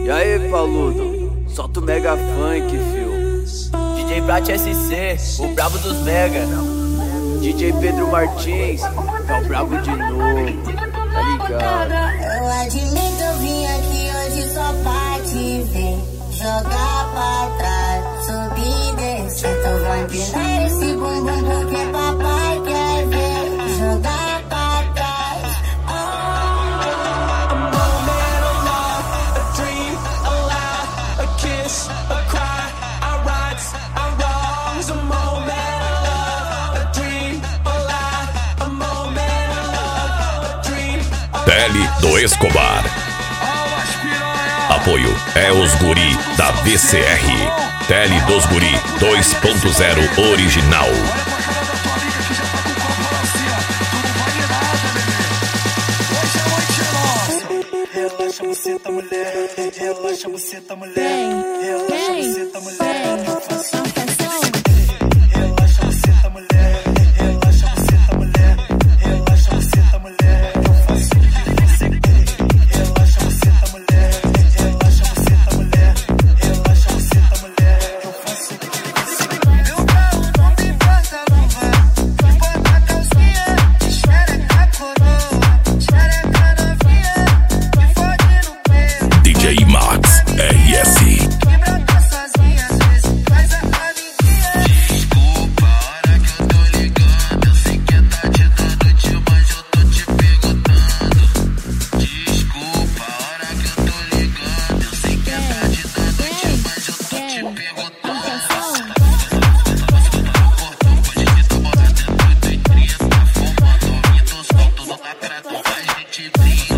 E aí, Paludo, solta o Mega Funk, fio. DJ Prat SC, o brabo dos Mega. DJ Pedro Martins, é o brabo de novo, tá ligado? Eu admito, eu vim aqui hoje só pra te ver. Jogar pra trás, subir e descer. Então vai empinar esse bumbum porque papai quer ver. Jogar pra trás. A moment of love, a dream, a lie, a kiss, a cry. Our rights, our wrongs. A moment of love, a dream, a lie, a moment of love, a dream, a lie. Tele do Escobar. Apoio é os guri da VCR. Tele dos Guri 2.0 original. Relaxa, você tá mulher. Relaxa, você tá mulher. Relaxa, você tá mulher. Eu faço. Relaxa, você tá mulher. Relaxa, você tá mulher. Relaxa, você tá mulher. Eu faço o que você quer. Relaxa, você tá mulher. Relaxa, você tá mulher. Relaxa, você tá mulher. Eu faço o que você quer. Meu carro não me importa, não vai. Bota a calcinha, xereca a coroa, xereca novinha, me fode no pé. DJ Max RS. Quebra tá sozinha, às vezes faz a amiguinha. Desculpa, a hora que eu tô ligando. Eu sei que tá te dando tio, mas eu tô te perguntando. Desculpa, a hora que eu tô ligando. Eu sei que tá te dando tio, mas eu tô te perguntando. Cortou, pode que tá bota dentro do trinta. Fumando, ouvindo os pontos do lacrador, a gente brinca.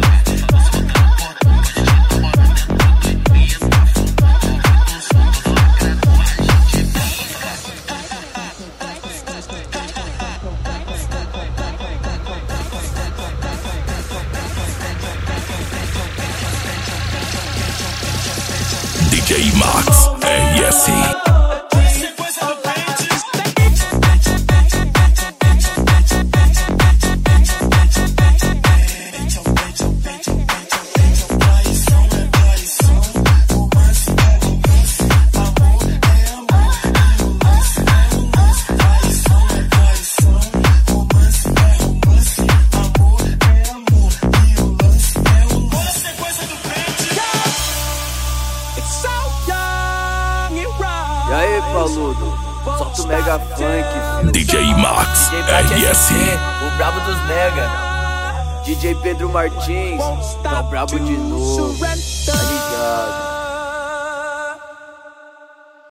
DJ Max RS. E aí, Paludo, solta o Mega Funk, fio. DJ Max DJ Prat RS. SC, o brabo dos Mega. DJ Pedro Martins, é o brabo de novo, tá ligado?